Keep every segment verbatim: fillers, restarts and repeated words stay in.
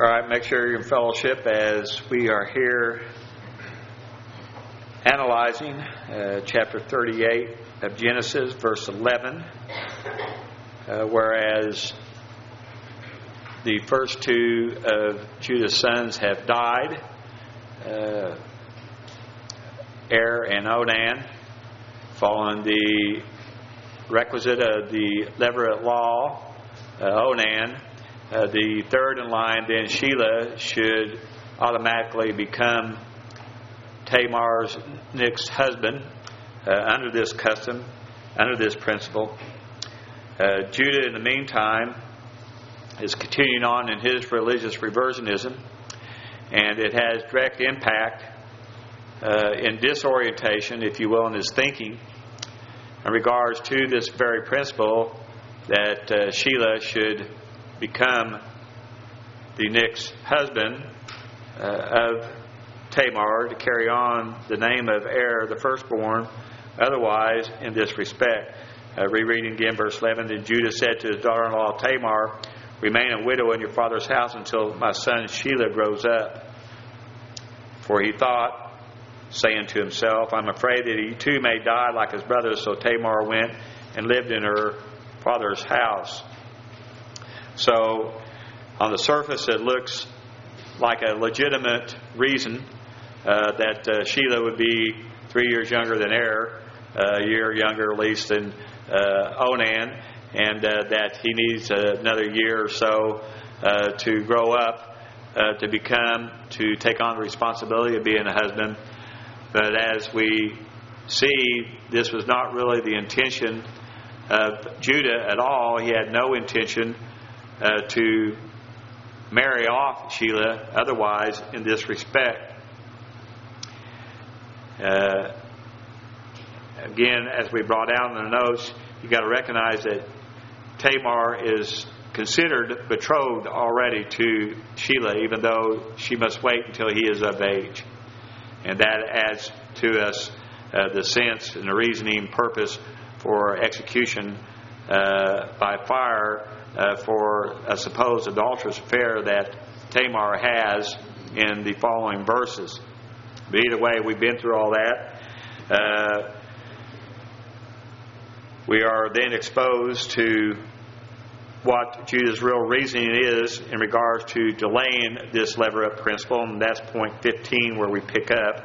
All right, make sure you're in fellowship as we are here analyzing uh, chapter thirty-eight of Genesis, verse eleven, uh, whereas the first two of Judah's sons have died, uh, Er and Onan, following the requisite of the Levirate law. uh, Onan, uh, the third in line, then Shelah, should automatically become Tamar's next husband uh, under this custom, under this principle. Uh, Judah, in the meantime, is continuing on in his religious reversionism, and it has direct impact uh, in disorientation, if you will, in his thinking in regards to this very principle that uh, Shelah should become the next husband uh, of Tamar, to carry on the name of Er, the firstborn. Otherwise, in this respect, uh, rereading again verse eleven, then Judah said to his daughter-in-law Tamar, "Remain a widow in your father's house until my son Shelah grows up." For he thought, saying to himself, "I'm afraid that he too may die like his brothers." So Tamar went and lived in her father's house. So, on the surface, it looks like a legitimate reason uh, that uh, Shelah would be three years younger than Er, uh, a year younger at least than uh, Onan, and uh, that he needs uh, another year or so uh, to grow up, uh, to become, to take on the responsibility of being a husband. But as we see, this was not really the intention of Judah at all. He had no intention uh, to marry off Shelah otherwise in this respect. Uh, again, as we brought out in the notes, you've got to recognize that Tamar is considered betrothed already to Shelah, even though she must wait until he is of age. And that adds to us uh, the sense and the reasoning purpose for execution uh, by fire uh, for a supposed adulterous affair that Tamar has in the following verses. But either way, we've been through all that. Uh, we are then exposed to what Judah's real reasoning is in regards to delaying this Levirate principle, and that's point fifteen where we pick up.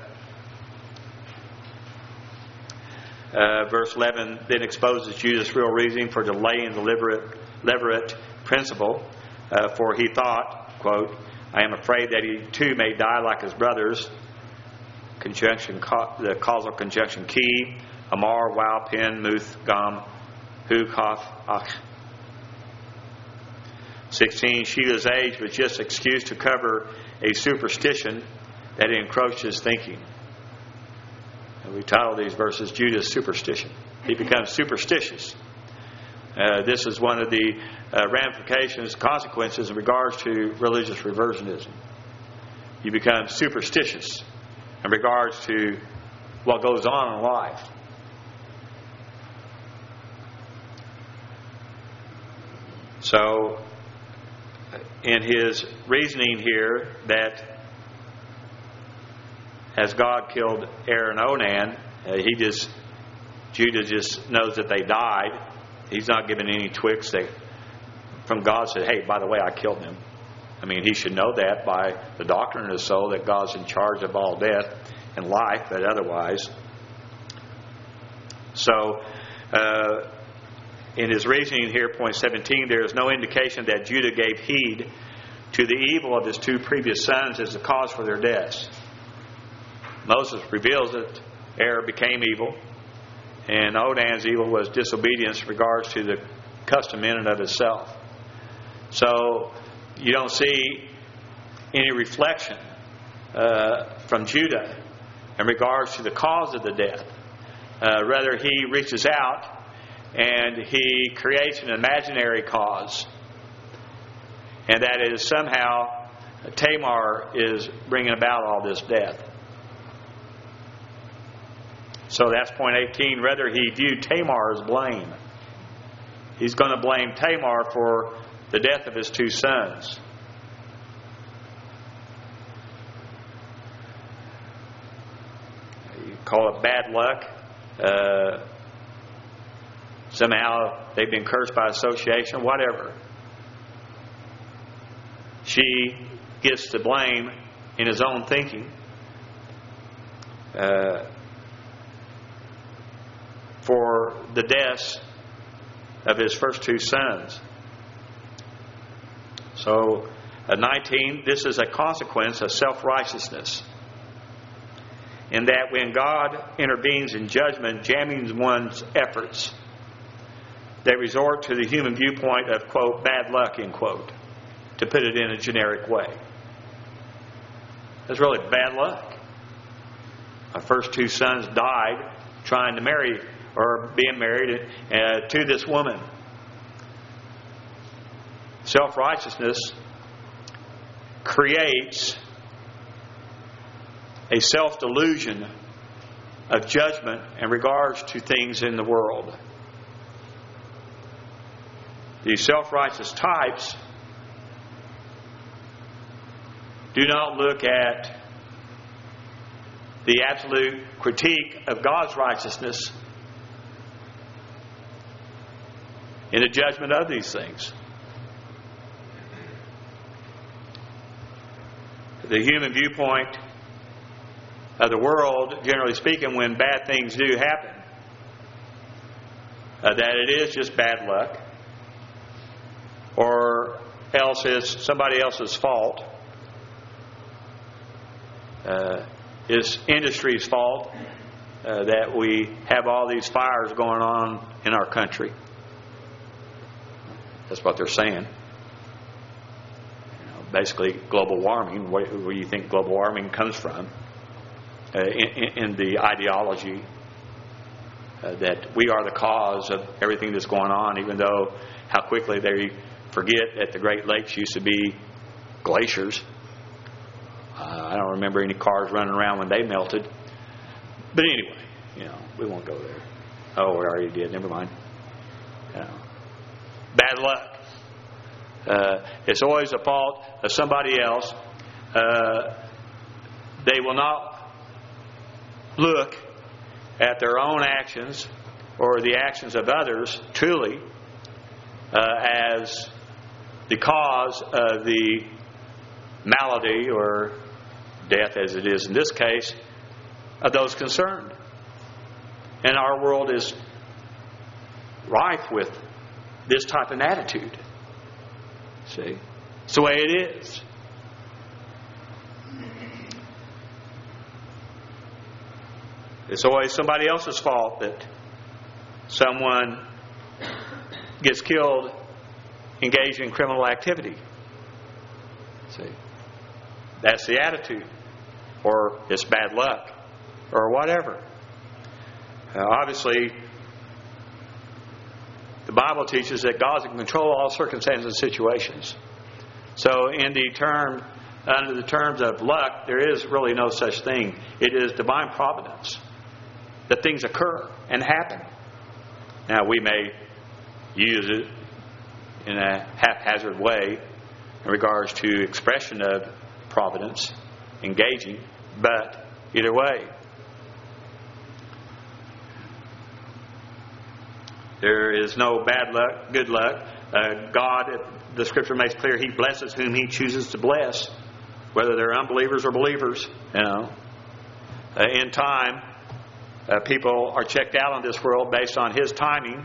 Uh, verse eleven then exposes Judah's real reasoning for delaying the Levirate, Levirate principle, uh, for he thought, quote, "I am afraid that he too may die like his brothers." Conjunction, the causal conjunction key, Amar, Wow, Pen, Muth, Gam, Hu, Kaf, Ach. sixteen. Shela's age was just excuse to cover a superstition that encroached his thinking. And we titled these verses Judah's superstition. He becomes superstitious. Uh, this is one of the uh, ramifications, consequences in regards to religious reversionism. You become superstitious in regards to what goes on in life. So, in his reasoning here that as God killed Er and Onan, uh, he just Judah just knows that they died. He's not given any twigs that from God said, "Hey, by the way, I killed them." I mean, he should know that by the doctrine of his soul that God's in charge of all death and life, but otherwise. So, uh, in his reasoning here, point seventeen, there is no indication that Judah gave heed to the evil of his two previous sons as the cause for their deaths. Moses reveals that Er became evil, and Onan's evil was disobedience in regards to the custom in and of itself. So you don't see any reflection uh, from Judah in regards to the cause of the death. Uh, rather, he reaches out and he creates an imaginary cause, and that is somehow Tamar is bringing about all this death. So that's point eighteen. Rather, he viewed Tamar as blame. He's going to blame Tamar for the death of his two sons. call it bad luck. Uh, somehow they've been cursed by association, whatever. She gets the blame in his own thinking uh, for the deaths of his first two sons. So, at nineteen, this is a consequence of self-righteousness. In that when God intervenes in judgment, jamming one's efforts, they resort to the human viewpoint of, quote, bad luck, end quote, to put it in a generic way. It's really bad luck. My first two sons died trying to marry or being married uh, to this woman. Self-righteousness creates a self-delusion of judgment in regards to things in the world. These self-righteous types do not look at the absolute critique of God's righteousness in the judgment of these things. The human viewpoint of the world, generally speaking, when bad things do happen, uh, that it is just bad luck, or else it's somebody else's fault. Uh, it's industry's fault uh, that we have all these fires going on in our country. That's what they're saying. You know, basically, global warming. Where, where do you think global warming comes from? Uh, in, in the ideology uh, that we are the cause of everything that's going on, even though how quickly they forget that the Great Lakes used to be glaciers. Uh, I don't remember any cars running around when they melted. But anyway, you know, we won't go there. Oh, we already did. Never mind. You know, bad luck. Uh, it's always the fault of somebody else. Uh, they will not look at their own actions or the actions of others truly uh, as the cause of the malady or death, as it is in this case, of those concerned. And our world is rife with this type of attitude. See? It's the way it is. It's always somebody else's fault that someone gets killed engaged in criminal activity. See? That's the attitude. Or it's bad luck. Or whatever. Uh, obviously, the Bible teaches that God's in control of all circumstances and situations. So in the term, under the terms of luck, there is really no such thing. It is divine providence that things occur and happen. Now, we may use it in a haphazard way in regards to expression of providence, engaging, but either way, there is no bad luck, good luck. Uh, God, the Scripture makes clear, He blesses whom He chooses to bless, whether they're unbelievers or believers. You know, uh, in time, uh, people are checked out on this world based on His timing,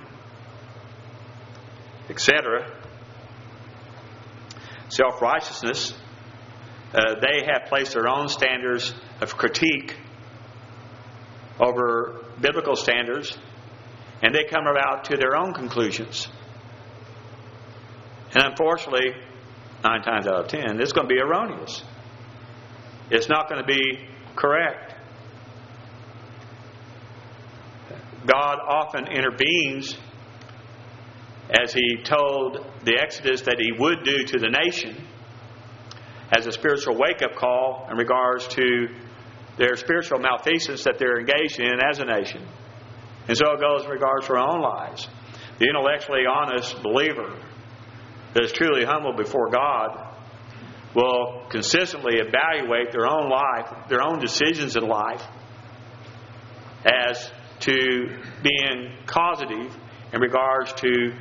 et cetera. Self-righteousness. Uh, they have placed their own standards of critique over biblical standards, and they come about to their own conclusions. And unfortunately, nine times out of ten, it's going to be erroneous. It's not going to be correct. God often intervenes, as He told the Exodus that He would do to the nation, as a spiritual wake-up call in regards to their spiritual malfeasance that they're engaged in as a nation. And so it goes in regards to our own lives. The intellectually honest believer that is truly humble before God will consistently evaluate their own life, their own decisions in life, as to being causative in regards to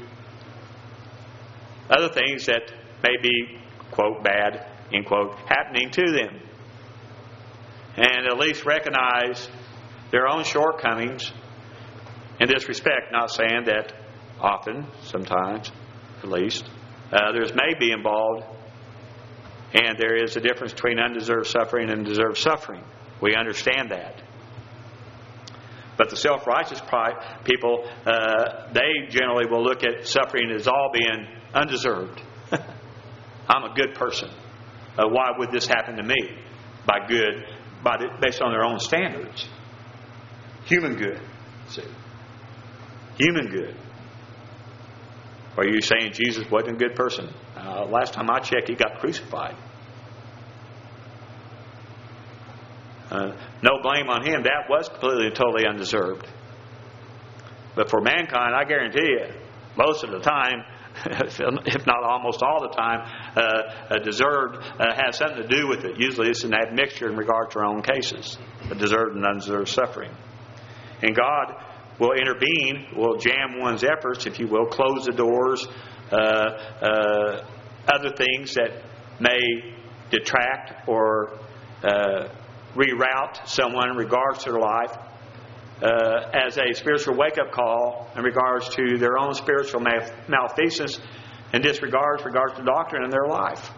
other things that may be, quote, bad, end quote, happening to them. And at least recognize their own shortcomings in this respect. Not saying that often, sometimes at least, others may be involved, and there is a difference between undeserved suffering and deserved suffering. We understand that. But the self-righteous people, uh, they generally will look at suffering as all being undeserved. I'm a good person. Uh, why would this happen to me? By good, by the, based on their own standards. Human good. See, human good. Are you saying Jesus wasn't a good person? Uh, last time I checked, he got crucified. Uh, no blame on him. That was completely and totally undeserved. But for mankind, I guarantee you, most of the time, if not almost all the time, uh, deserved uh, has something to do with it. Usually it's an admixture in regard to our own cases, the deserved and undeserved suffering. And God will intervene, will jam one's efforts, if you will, close the doors, uh, uh, other things that may detract or uh, reroute someone in regards to their life uh, as a spiritual wake-up call in regards to their own spiritual malfeasance and disregards regards to doctrine in their life.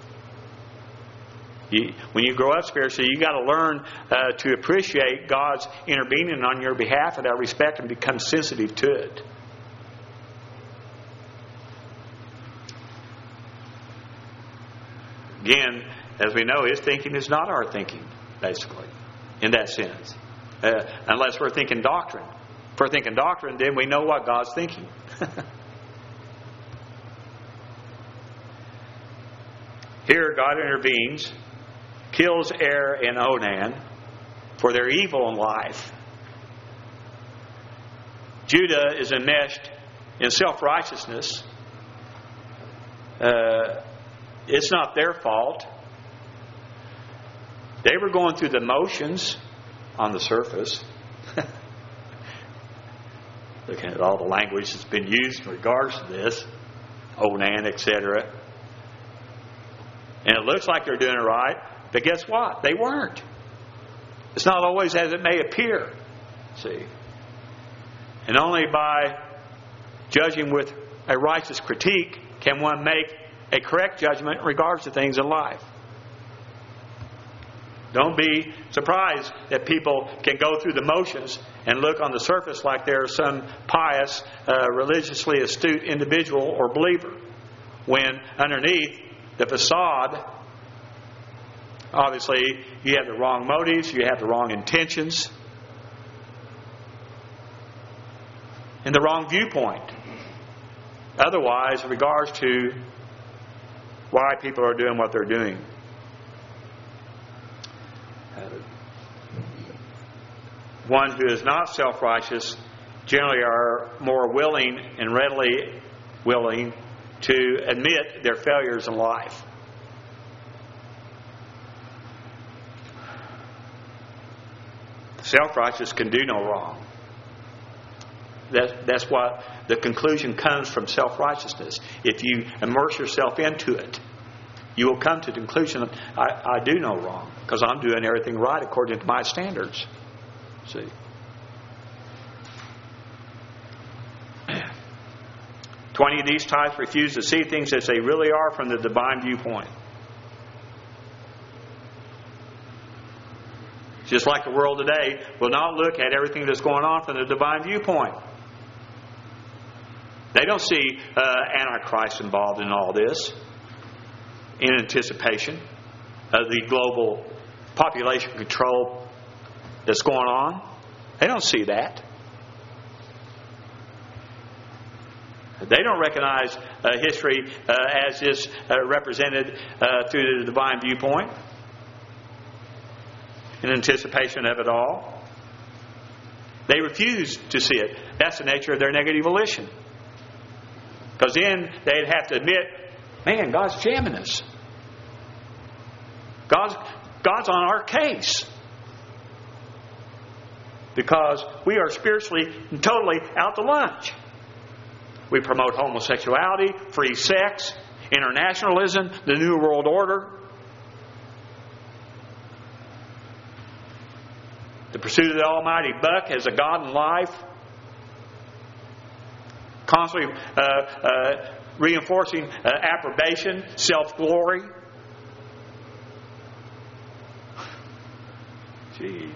You, when you grow up spiritually, you got to learn uh, to appreciate God's intervening on your behalf in that respect and become sensitive to it. Again, as we know, His thinking is not our thinking, basically, in that sense. Uh, unless we're thinking doctrine. If we're thinking doctrine, then we know what God's thinking. Here, God intervenes, kills Er and Onan for their evil in life. Judah is enmeshed in self-righteousness. Uh, it's not their fault. They were going through the motions on the surface. Looking at all the language that's been used in regards to this, Onan, et cetera. And it looks like they're doing it right, but guess what? They weren't. It's not always as it may appear. See? And only by judging with a righteous critique can one make a correct judgment in regards to things in life. Don't be surprised that people can go through the motions and look on the surface like they're some pious, uh, religiously astute individual or believer, when underneath the facade, obviously, you have the wrong motives, you have the wrong intentions, and the wrong viewpoint. Otherwise, in regards to why people are doing what they're doing. One who is not self-righteous generally are more willing and readily willing to admit their failures in life. Self-righteous can do no wrong. That, that's what the conclusion comes from self-righteousness. If you immerse yourself into it, you will come to the conclusion that I, I do no wrong because I'm doing everything right according to my standards. See? Twenty of these types refuse to see things as they really are from the divine viewpoint. Just like the world today will not look at everything that's going on from the divine viewpoint. They don't see uh, Antichrist involved in all this in anticipation of the global population control that's going on. They don't see that. They don't recognize uh, history uh, as is uh, represented uh, through the divine viewpoint in anticipation of it all. They refuse to see it. That's the nature of their negative volition. Because then they'd have to admit, man, God's jamming us. God's, God's on our case. because we are spiritually and totally out to lunch. We promote homosexuality, free sex, internationalism, the New World Order, the pursuit of the almighty buck as a God in life, constantly uh, uh, reinforcing uh, approbation, self-glory. Jeez.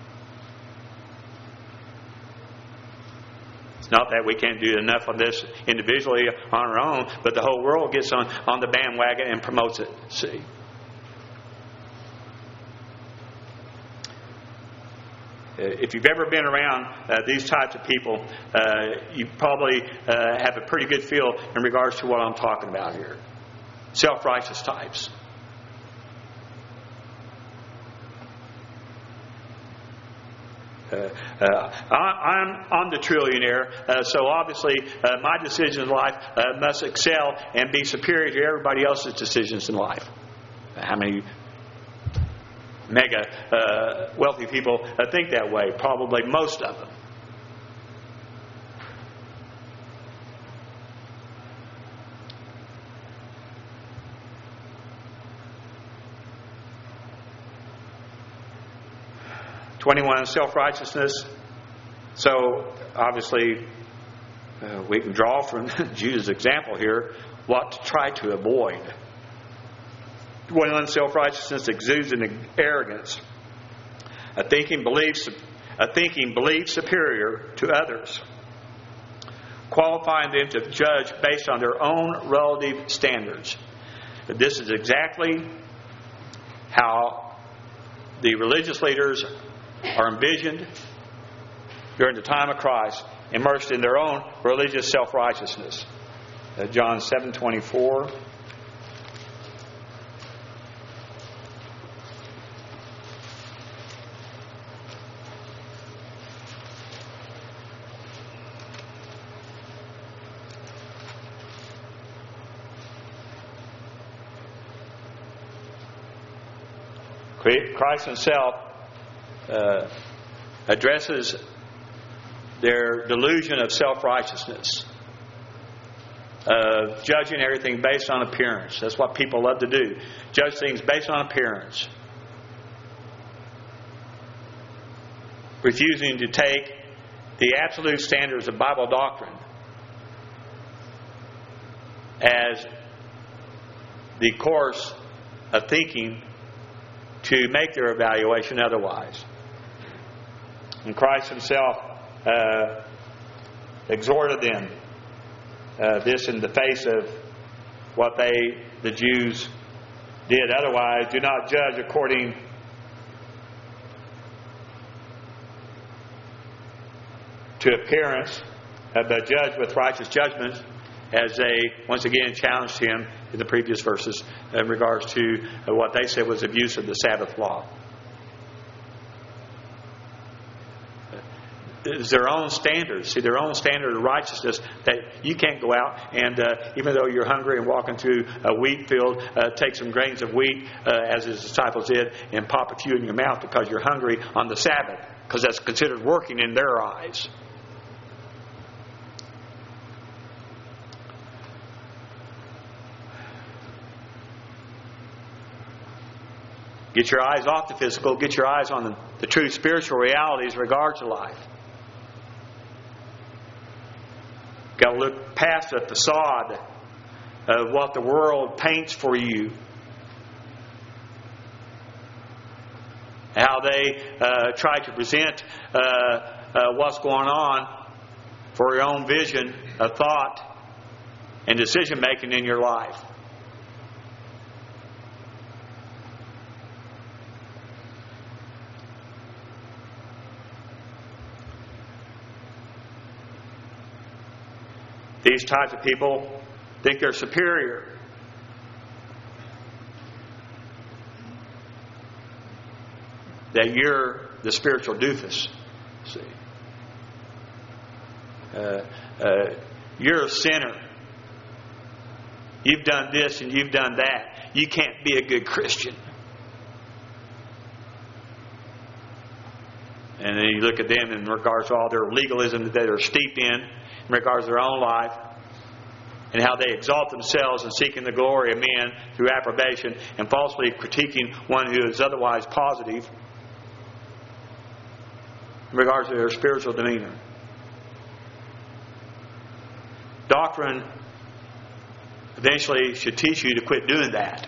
It's not that we can't do enough of this individually on our own, but the whole world gets on, on the bandwagon and promotes it. See? If you've ever been around uh, these types of people, uh, you probably uh, have a pretty good feel in regards to what I'm talking about here. Self-righteous types. Uh, uh, I, I'm, I'm the trillionaire, uh, so obviously uh, my decisions in life uh, must excel and be superior to everybody else's decisions in life. How many mega uh, wealthy people uh, think that way? Probably most of them. twenty-one, self-righteousness. So, obviously, uh, we can draw from Jesus' example here what to try to avoid. twenty-one, self-righteousness exudes an arrogance, a thinking belief, a thinking belief superior to others, qualifying them to judge based on their own relative standards. This is exactly how the religious leaders are envisioned during the time of Christ, immersed in their own religious self-righteousness. Uh, John seven twenty-four. Christ Himself uh, addresses their delusion of self-righteousness, uh, judging everything based on appearance. That's what people love to do. Judge things based on appearance. Refusing to take the absolute standards of Bible doctrine as the course of thinking to make their evaluation otherwise. And Christ Himself uh, exhorted them uh, this in the face of what they, the Jews, did. Otherwise, do not judge according to appearance, uh, but judge with righteous judgment, as they once again challenged Him in the previous verses in regards to uh, what they said was abuse of the Sabbath law. It's their own standards. See, their own standard of righteousness that you can't go out and, uh, even though you're hungry and walking through a wheat field, uh, take some grains of wheat, uh, as His disciples did, and pop a few in your mouth because you're hungry on the Sabbath, because that's considered working in their eyes. Get your eyes off the physical. Get your eyes on the, the true spiritual realities in regards to life. Got to look past the facade of what the world paints for you. How they uh, try to present uh, uh, what's going on for your own vision of thought and decision making in your life. These types of people think they're superior. That you're the spiritual doofus. See, uh, uh, you're a sinner. You've done this and you've done that. You can't be a good Christian. And then you look at them in regards to all their legalism that they're steeped in, in regards to their own life, and how they exalt themselves in seeking the glory of men through approbation and falsely critiquing one who is otherwise positive in regards to their spiritual demeanor. Doctrine eventually should teach you to quit doing that.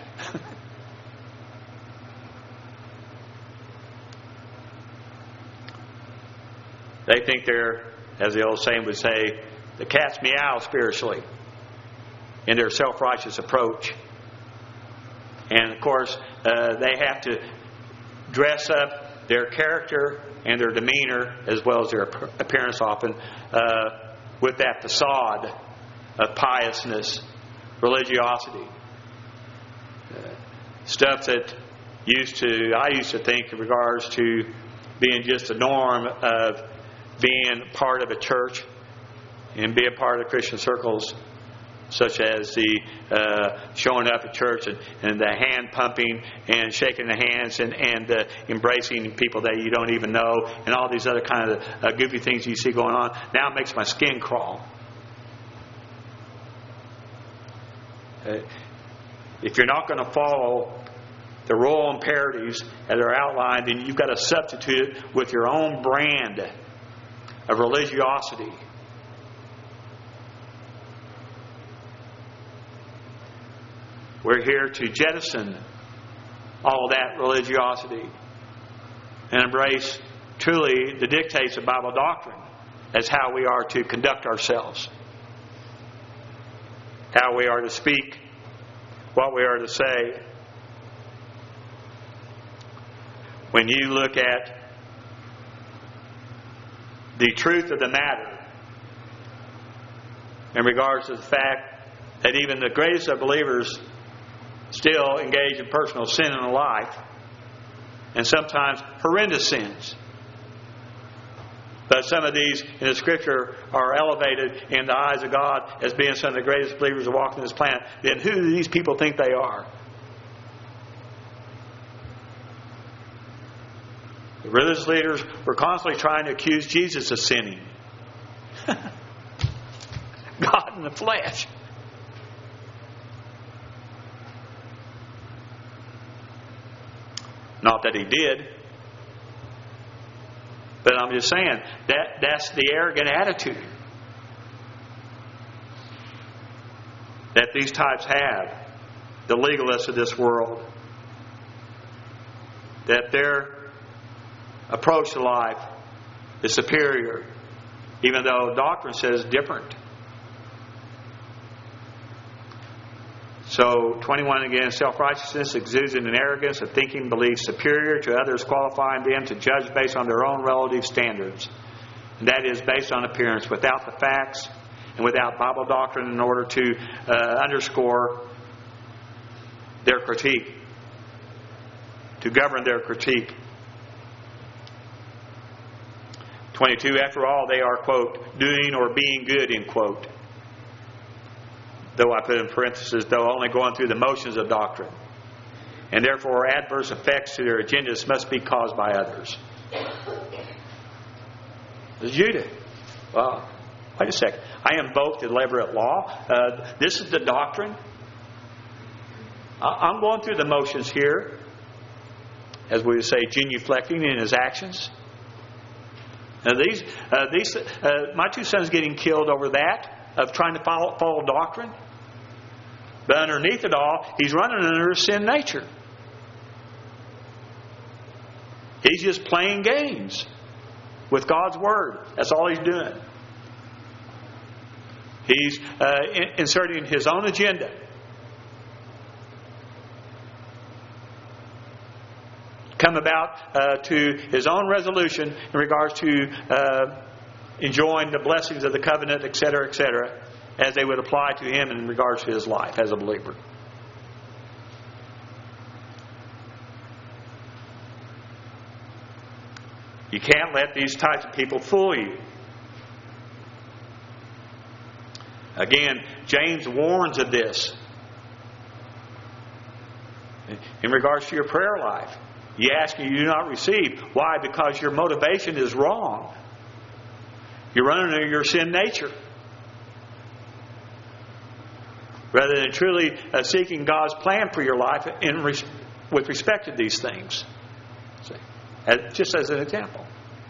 They think they're, as the old saying would say, the cat's meow spiritually in their self-righteous approach. And of course, uh, they have to dress up their character and their demeanor, as well as their appearance often, uh, with that facade of piousness, religiosity. Uh, stuff that used to, I used to think in regards to being just a norm of being part of a church and being part of the Christian circles, such as the uh, showing up at church and, and the hand pumping and shaking the hands and, and uh, embracing people that you don't even know, and all these other kind of uh, goofy things you see going on. Now it makes my skin crawl. Uh, if you're not going to follow the royal imperatives that are outlined, then you've got to substitute it with your own brand of religiosity. We're here to jettison all that religiosity and embrace truly the dictates of Bible doctrine as how we are to conduct ourselves, how we are to speak, what we are to say. When you look at the truth of the matter in regards to the fact that even the greatest of believers still engage in personal sin in life, and sometimes horrendous sins. But some of these in the Scripture are elevated in the eyes of God as being some of the greatest believers who walk on this planet. Then who do these people think they are? The religious leaders were constantly trying to accuse Jesus of sinning. God in the flesh. Not that he did. But I'm just saying, that that's the arrogant attitude that these types have, the legalists of this world. That their approach to life is superior, even though doctrine says different. So, twenty-one again, self-righteousness exudes in an arrogance of thinking beliefs superior to others, qualifying them to judge based on their own relative standards. And that is based on appearance, without the facts and without Bible doctrine in order to uh, underscore their critique, to govern their critique. twenty-two, after all, they are, quote, doing or being good, end quote. Though I put in parentheses, though only going through the motions of doctrine. And therefore, adverse effects to their agendas must be caused by others. The Judah. Well, wait a second. I invoke the levirate law. Uh, this is the doctrine. I'm going through the motions here, as we would say, genuflecting in his actions. Now these, uh, these, uh, my two sons getting killed over that, of trying to follow, follow doctrine. But underneath it all, he's running under his sin nature. He's just playing games with God's Word. That's all he's doing. He's uh, in- inserting his own agenda. Come about uh, to his own resolution in regards to uh, enjoying the blessings of the covenant, et cetera, et cetera, as they would apply to him in regards to his life as a believer. You can't let these types of people fool you. Again, James warns of this in regards to your prayer life. You ask and you do not receive. Why? Because your motivation is wrong. You're running into your sin nature. Rather than truly uh, seeking God's plan for your life in res- with respect to these things. See? As, just as an example.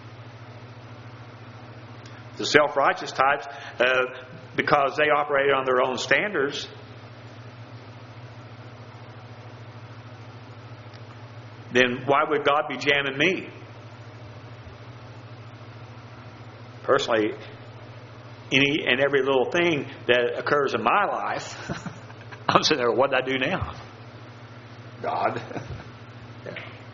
The self-righteous types, uh, because they operated on their own standards, then why would God be jamming me? Personally, any and every little thing that occurs in my life, I'm sitting there, what did I do now? God. Yeah.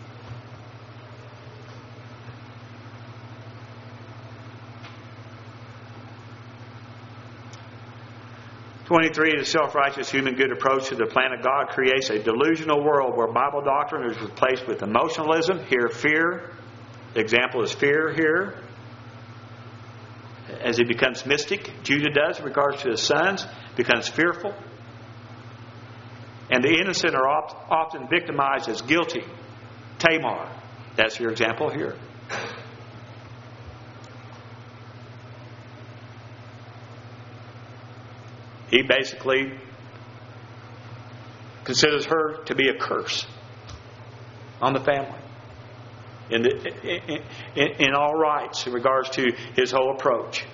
twenty-three, the self-righteous human good approach to the plan of God creates a delusional world where Bible doctrine is replaced with emotionalism. Here, fear. The example is fear here. As he becomes mystic, Judah does in regards to his sons, becomes fearful. And the innocent are oft, often victimized as guilty. Tamar, that's your example here. He basically considers her to be a curse on the family. In, the, in, in all rights in regards to his whole approach.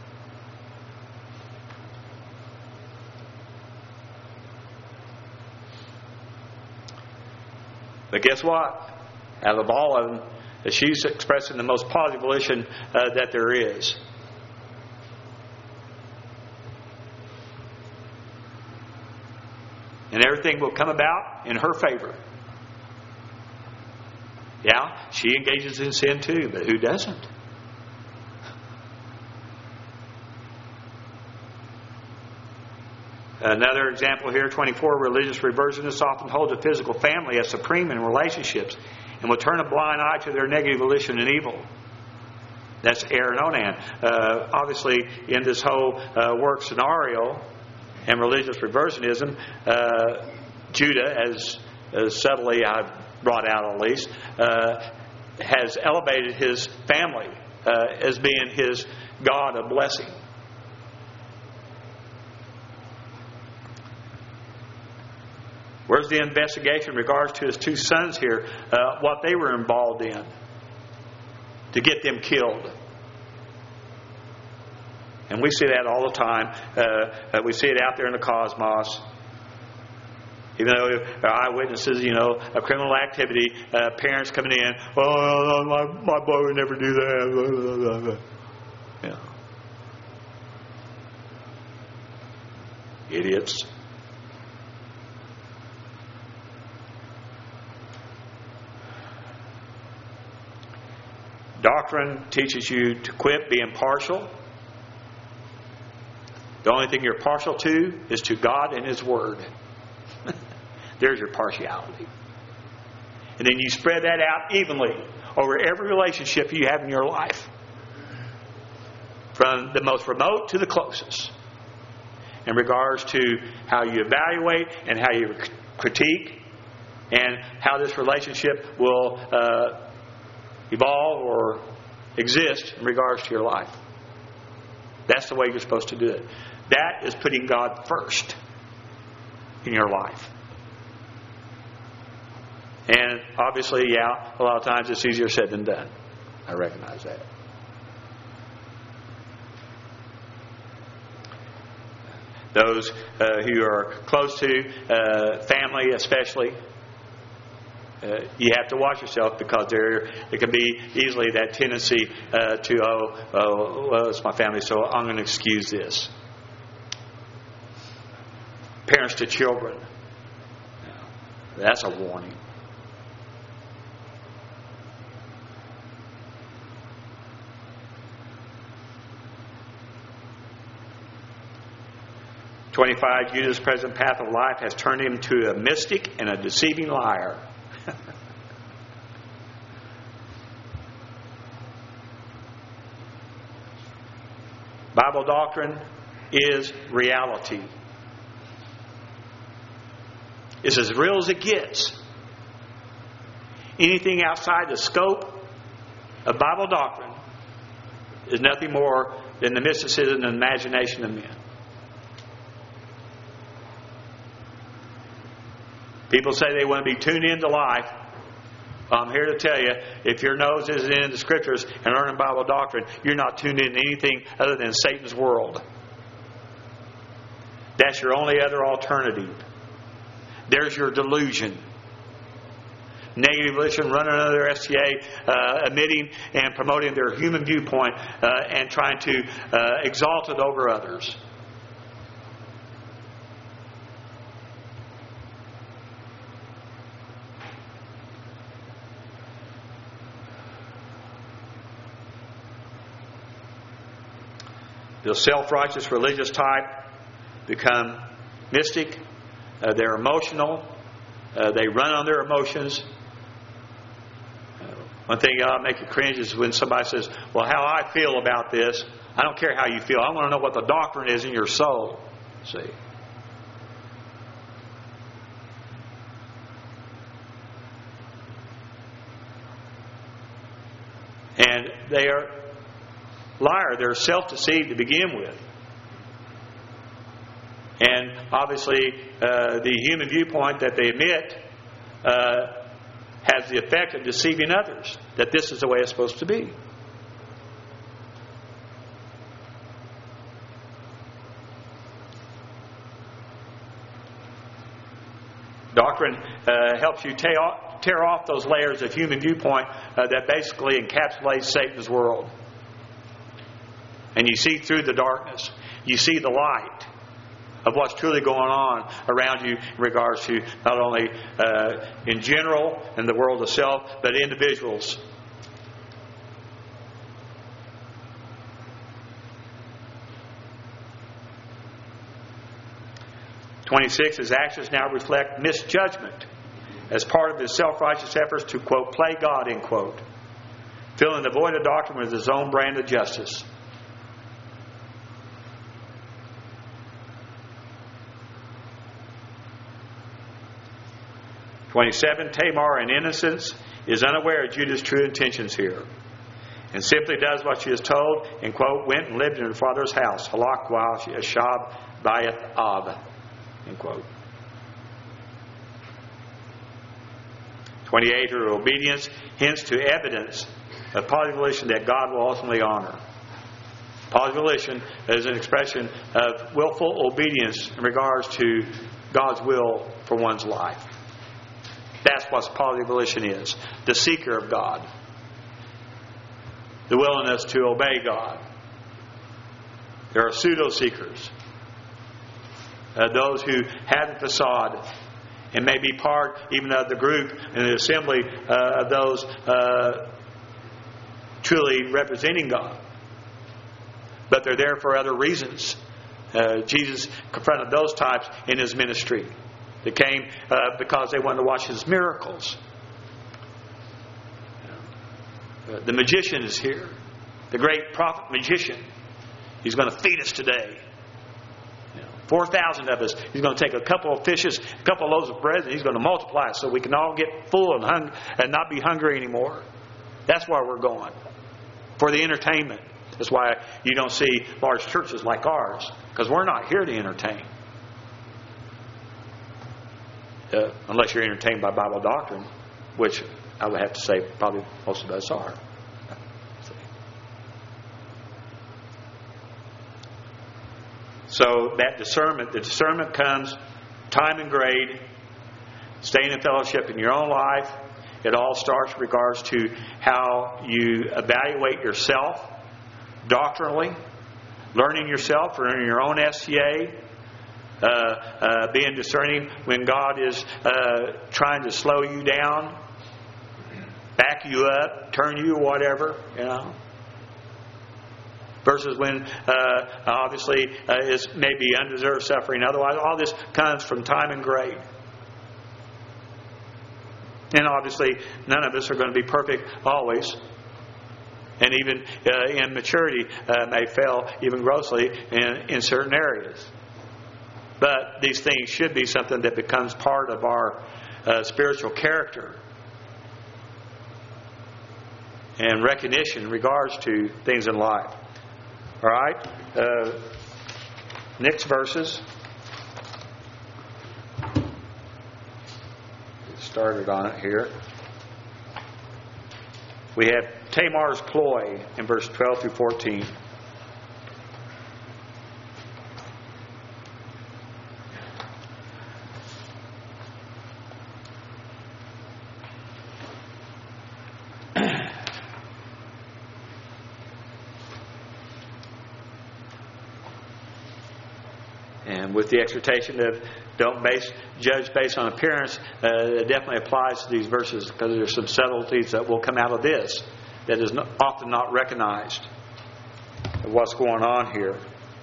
But guess what? Out of all of them, she's expressing the most positive volition uh, that there is. And everything will come about in her favor. Yeah, she engages in sin too, but who doesn't? Another example here, twenty-four, religious reversionists often hold the physical family as supreme in relationships and will turn a blind eye to their negative volition and evil. That's Er and Onan. Uh, obviously, in this whole uh, work scenario and religious reversionism, uh, Judah, as, as subtly I've brought out at least, uh, has elevated his family uh, as being his God of blessing. Where's the investigation in regards to his two sons here, uh, what they were involved in to get them killed? And we see that all the time. Uh, we see it out there in the cosmos. Even though there are eyewitnesses, you know, of criminal activity, uh, parents coming in, oh, my, my boy would never do that. Yeah. Idiots. Doctrine teaches you to quit being partial. The only thing you're partial to is to God and His Word. There's your partiality. And then you spread that out evenly over every relationship you have in your life. From the most remote to the closest. In regards to how you evaluate and how you critique and how this relationship will uh, evolve or exist in regards to your life. That's the way you're supposed to do it. That is putting God first in your life. And obviously, yeah, a lot of times it's easier said than done. I recognize that. Those uh, who are close to uh, family especially, uh, you have to watch yourself because there, there can be easily that tendency uh, to, oh, oh, well, it's my family, so I'm going to excuse this. Parents to children. That's a warning. twenty-five, Judah's present path of life has turned him to a mystic and a deceiving liar. Bible doctrine is reality. It's as real as it gets. anything outside the scope of Bible doctrine is nothing more than the mysticism and imagination of men. People say they want to be tuned into life. I'm here to tell you, if your nose isn't in the Scriptures and learning Bible doctrine, you're not tuned into anything other than Satan's world. That's your only other alternative. There's your delusion. Negative volition, running another S T A, uh, admitting and promoting their human viewpoint uh, and trying to uh, exalt it over others. The self-righteous religious type become mystic. Uh, they're emotional. Uh, they run on their emotions. Uh, one thing that'll make you cringe is when somebody says, well, how I feel about this. I don't care how you feel. I want to know what the doctrine is in your soul. See? And they are liar. They're self-deceived to begin with. And obviously, uh, the human viewpoint that they emit uh, has the effect of deceiving others, that this is the way it's supposed to be. Doctrine uh, helps you tear off, tear off those layers of human viewpoint uh, that basically encapsulates Satan's world. And you see through the darkness. You see the light of what's truly going on around you in regards to not only uh, in general in the world of self, but individuals. twenty-six, his actions now reflect misjudgment as part of his self-righteous efforts to, quote, play God, end quote, filling the void of doctrine with his own brand of justice. twenty-seven, Tamar, in innocence, is unaware of Judah's true intentions here, and simply does what she is told, and, quote, went and lived in her father's house, halak while Ashab bayeth Ab, end quote. twenty-eight, her obedience hints to evidence of positive volition that God will ultimately honor. Positive volition is an expression of willful obedience in regards to God's will for one's life. That's what positive volition is. The seeker of God. The willingness to obey God. There are pseudo-seekers. Uh, those who have the facade and may be part even of the group and the assembly uh, of those uh, truly representing God. But they're there for other reasons. Uh, Jesus confronted those types in his ministry. They came uh, because they wanted to watch his miracles. Uh, the magician is here. The great prophet magician. He's going to feed us today. You know, four thousand of us. He's going to take a couple of fishes, a couple of loaves of bread, and he's going to multiply so we can all get full and, hung- and not be hungry anymore. That's why we're going. For the entertainment. That's why you don't see large churches like ours. Because we're not here to entertain. Uh, unless you're entertained by Bible doctrine, which I would have to say probably most of us are. So that discernment, the discernment comes time and grade, staying in fellowship in your own life. It all starts in regards to how you evaluate yourself doctrinally, learning yourself, learning your own S T A. Uh, uh, being discerning when God is uh, trying to slow you down, back you up, turn you, whatever, you know. Versus when, uh, obviously, uh, is maybe undeserved suffering. Otherwise, all this comes from time and grade. And obviously, none of us are going to be perfect always. And even uh, in maturity uh, may fail even grossly in, in certain areas. But these things should be something that becomes part of our uh, spiritual character. and recognition in regards to things in life. All right? Uh, next verses. Get started on it here. We have Tamar's ploy in verse twelve through fourteen. And with the exhortation of don't base, judge based on appearance, uh, it definitely applies to these verses, because there's some subtleties that will come out of this that is not, often not recognized of what's going on here.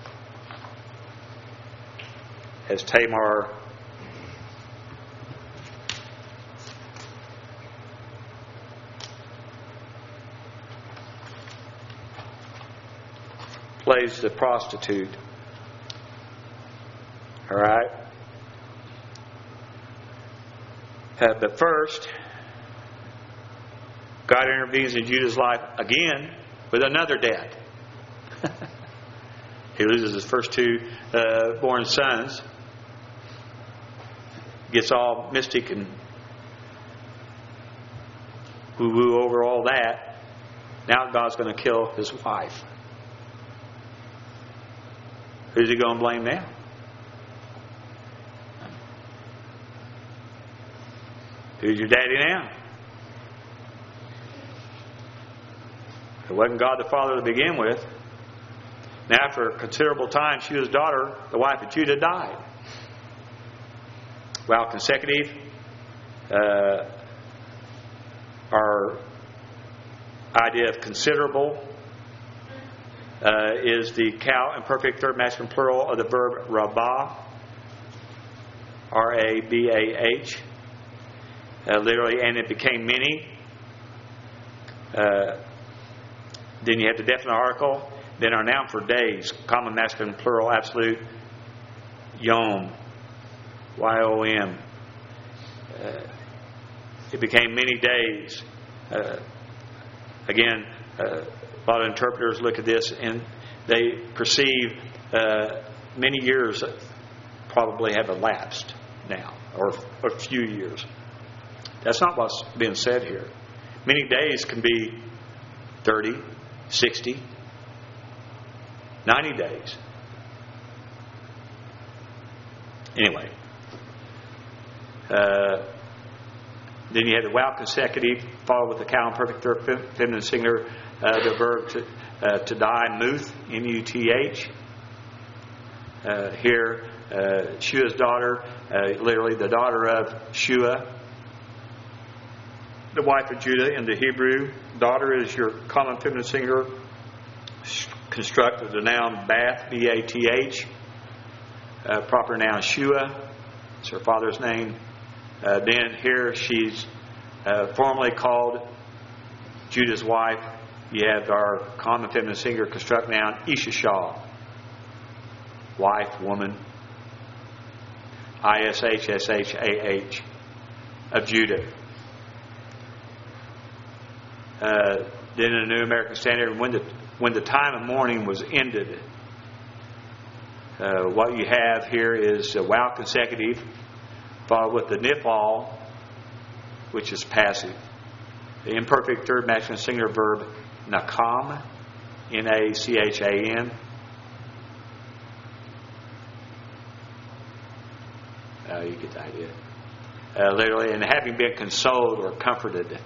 As Tamar plays the prostitute. All right. Uh, but first, God intervenes in Judah's life again with another debt. He loses his first two uh, born sons. Gets all mystic and woo-woo over all that. Now God's going to kill his wife. Who's he going to blame now? Who's your daddy now? It wasn't God the Father to begin with. Now, after a considerable time, Shua's daughter, the wife of Judah, died. While consecutive, uh, our idea of considerable uh, is the cow imperfect third masculine plural of the verb rabah, R A B A H. Uh, literally, and it became many. Uh, then you have the definite article. Then our noun for days, common masculine plural absolute, yom, Y O M. Uh, it became many days. Uh, again, uh, a lot of interpreters look at this and they perceive uh, many years probably have elapsed now, or a few years. That's not what's being said here. Many days can be thirty, sixty, ninety days. Anyway. Uh, then you have the while consecutive, followed with the cow in perfect third feminine singular, uh, the verb to, uh, to die, muth, M U T H. Uh, here, uh, Shua's daughter, uh, literally the daughter of Shua, the wife of Judah in the Hebrew. Daughter is your common feminine singular construct of the noun bath, B A T H. Uh, proper noun Shua. It's her father's name. Uh, then here she's uh, formally called Judah's wife. You have our common feminine singular construct noun Ishashah. Wife, woman. I S H S H A H of Judah. Uh, then in the New American Standard, when the when the time of mourning was ended, uh, what you have here is a while consecutive, followed with the nifal, which is passive. The imperfect third masculine singular verb nakam, N A C H A M. Uh, you get the idea. Uh, literally, and having been consoled or comforted.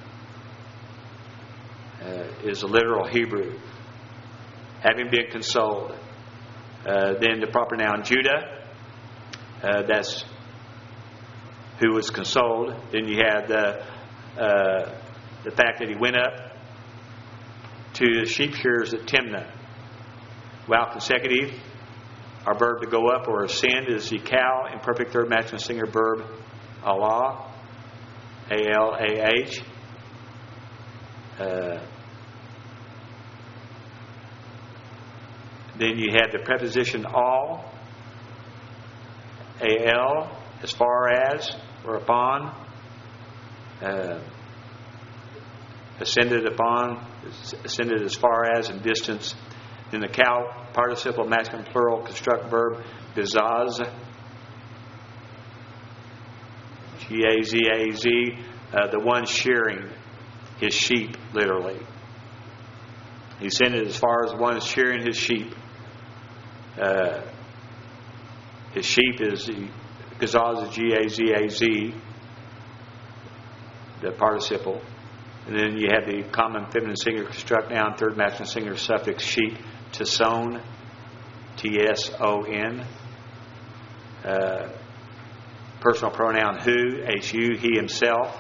Uh, is a literal Hebrew. Having been consoled. Uh, then the proper noun Judah. Uh, that's who was consoled. Then you have the uh, the fact that he went up to the sheep shearers at Timnah. While consecutive, our verb to go up or ascend is the cow in perfect third masculine singular verb Allah, A L A H. Uh, then you have the preposition all, A L, as far as or upon. Uh, ascended upon, ascended as far as in distance. Then the cow participle masculine plural construct verb gazaz, G A Z A Z, uh, the one shearing his sheep, literally. He ascended as far as one shearing his sheep. Uh, his sheep is gazaz, G A Z A Z, the participle. And then you have the common feminine singular construct noun, third masculine singular suffix sheep, tson, T S O N. Uh, personal pronoun who, H U, he himself.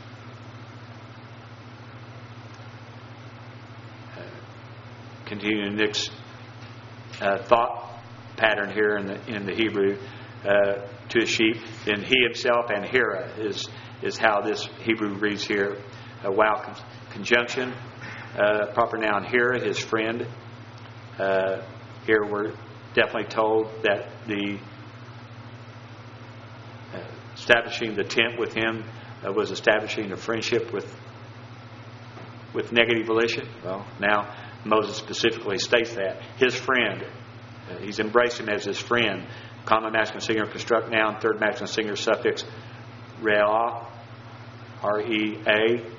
Uh, continuing the next uh, thought pattern here in the in the Hebrew uh, to a sheep. Then he himself and Hera is is how this Hebrew reads here. A wow con- conjunction. Uh, proper noun Hera, his friend. Uh, here we're definitely told that the uh, establishing the tent with him uh, was establishing a friendship with with negative volition. Well, now Moses specifically states that his friend. Uh, he's embraced him as his friend. Common masculine singular construct noun, third masculine singular suffix re'ah, R E A.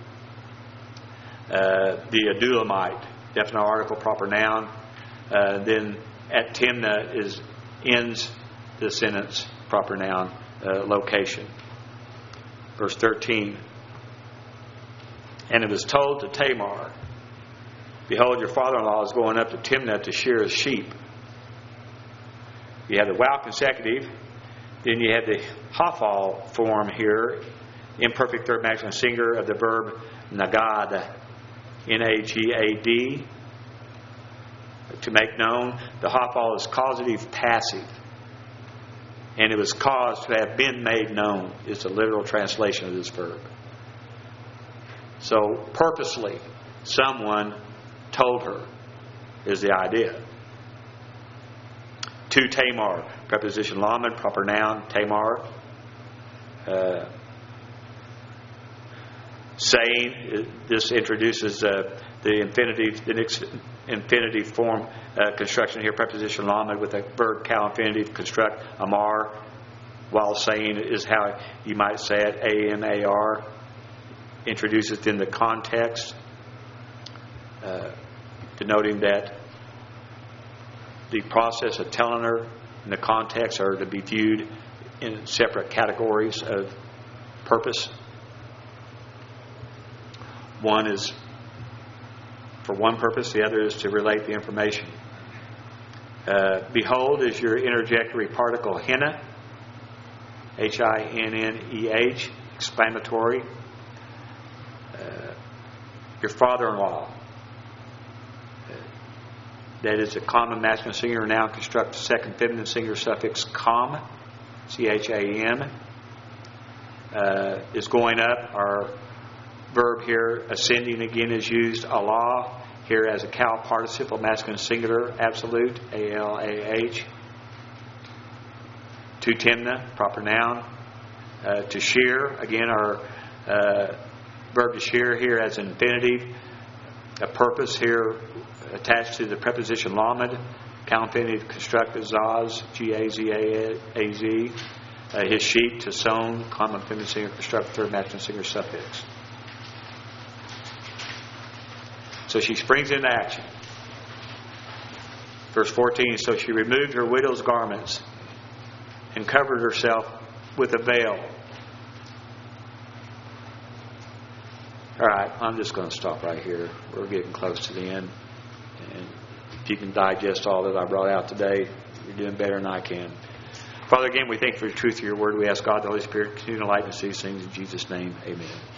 Uh, the Adulamite, definite article, proper noun. Uh, then at Timnah is ends the sentence, proper noun, uh, location. Verse thirteen. And it was told to Tamar, behold, your father-in-law is going up to Timnah to shear his sheep. You have the wow consecutive. Then you have the hafal form here, imperfect third masculine singular of the verb nagad, N A G A D, to make known. The hafal is causative passive, and it was caused to have been made known is the literal translation of this verb. So purposely someone told her is the idea. To Tamar, preposition lamed, proper noun Tamar. Uh, saying, this introduces uh, the infinitive, the next infinitive form uh, construction here, preposition lamed with a verb cal infinitive construct amar, while saying is how you might say it, A M A R, introduces in the context, uh, denoting that the process of telling her and the context are to be viewed in separate categories of purpose. One is for one purpose, the other is to relate the information. Uh, behold is your interjectory particle henna, H I N N E H, exclamatory. Uh, your father-in-law. Uh, that is a common masculine singular noun construct the second feminine singular suffix com, C H A M, uh, is going up. Our verb here, ascending, again is used. Allah here as a cal participle masculine singular absolute, A L A H. To Timnah, proper noun. Uh, to shear, again our uh, verb to shear here as infinitive. A purpose here attached to the preposition lamed. Cal infinitive construct zaz, G A Z A Z. Uh, his sheep, to sown, common feminine singular construct third masculine singular suffix. So she springs into action. Verse fourteen, so she removed her widow's garments and covered herself with a veil. All right, I'm just going to stop right here. We're getting close to the end. And if you can digest all that I brought out today, you're doing better than I can. Father, again, we thank you for the truth of your word. We ask God, the Holy Spirit, continue to enlighten us these things in Jesus' name. Amen.